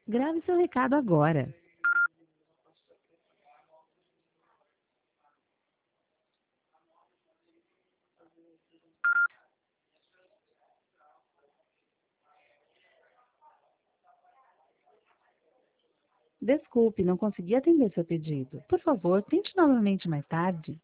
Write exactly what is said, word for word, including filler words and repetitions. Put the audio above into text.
Grave seu recado agora. Desculpe, não consegui atender seu pedido. Por favor, tente novamente mais tarde.